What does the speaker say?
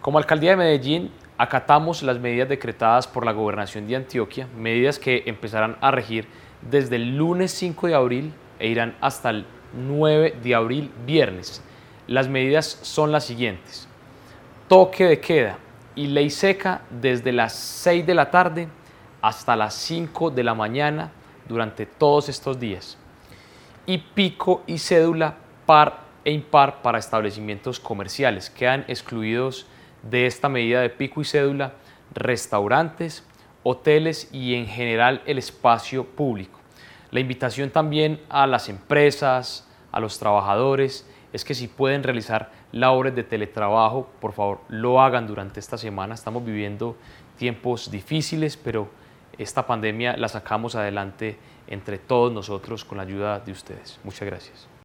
Como Alcaldía de Medellín, acatamos las medidas decretadas por la Gobernación de Antioquia, medidas que empezarán a regir desde el lunes 5 de abril e irán hasta el 9 de abril, viernes. Las medidas son las siguientes: toque de queda y ley seca desde las 6 de la tarde hasta las 5 de la mañana durante todos estos días. Y pico y cédula par e impar para establecimientos comerciales. Quedan excluidos de esta medida de pico y cédula restaurantes, hoteles y en general el espacio público. La invitación también a las empresas, a los trabajadores, es que si pueden realizar labores de teletrabajo, por favor lo hagan durante esta semana. Estamos viviendo tiempos difíciles, pero esta pandemia la sacamos adelante entre todos nosotros con la ayuda de ustedes. Muchas gracias.